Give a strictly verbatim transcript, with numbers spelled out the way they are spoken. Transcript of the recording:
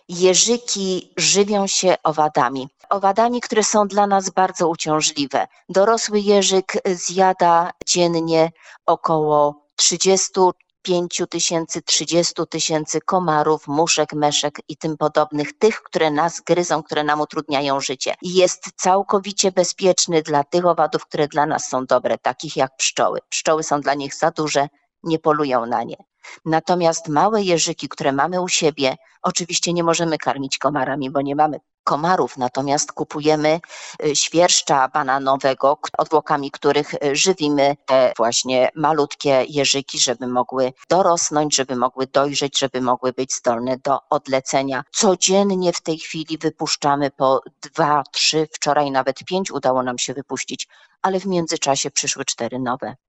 Jeżyki żywią się owadami. Owadami, które są dla nas bardzo uciążliwe. Dorosły jeżyk zjada dziennie około trzydzieści pięć tysięcy, trzydzieści tysięcy komarów, muszek, meszek i tym podobnych, tych, które nas gryzą, które nam utrudniają życie. I jest całkowicie bezpieczny dla tych owadów, które dla nas są dobre, takich jak pszczoły. Pszczoły są dla nich za duże, nie polują na nie. Natomiast małe jeżyki, które mamy u siebie, oczywiście nie możemy karmić komarami, bo nie mamy komarów, natomiast kupujemy świerszcza bananowego, odwłokami których żywimy te właśnie malutkie jeżyki, żeby mogły dorosnąć, żeby mogły dojrzeć, żeby mogły być zdolne do odlecenia. Codziennie w tej chwili wypuszczamy po dwa, trzy, wczoraj nawet pięć udało nam się wypuścić, ale w międzyczasie przyszły cztery nowe.